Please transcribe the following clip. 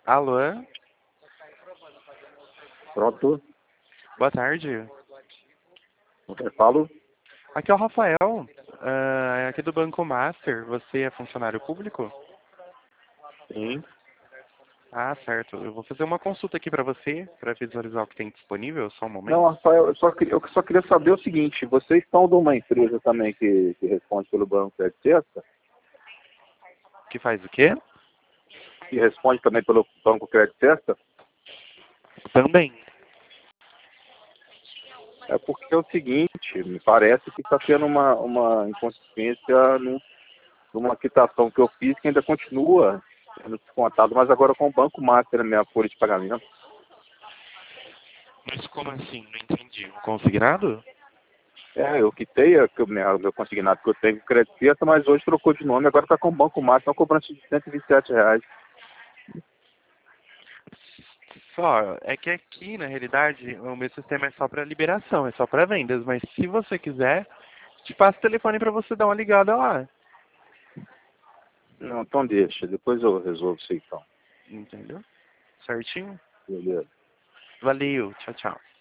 Alô? Pronto. Boa tarde. Eu falo. Aqui é o Rafael, aqui do Banco Master. Você é funcionário público? Sim. Ah, certo. Eu vou fazer uma consulta aqui para você, para visualizar o que tem disponível. Só um Não, momento. Rafael, eu só queria saber o seguinte, vocês estão de uma empresa também que responde pelo Banco Crédito Sexta? Que faz o quê? Que responde também pelo Banco Crédito Sexta? Também. É porque é o seguinte, me parece que está tendo uma inconsistência numa quitação que eu fiz que ainda continua sendo descontado, mas agora com o Banco Master na minha folha de pagamento. Mas como assim? Não entendi. Um consignado? Eu quitei o meu consignado que eu tenho com Crédito Sexta, mas hoje trocou de nome, agora está com o Banco Master, uma cobrança de R$ 127. Só, é que aqui, na realidade, o meu sistema é só para liberação, é só para vendas. Mas se você quiser, te passo o telefone para você dar uma ligada lá. Não, então deixa, depois eu resolvo isso aí, então. Entendeu? Certinho? Beleza. Valeu. Tchau, tchau.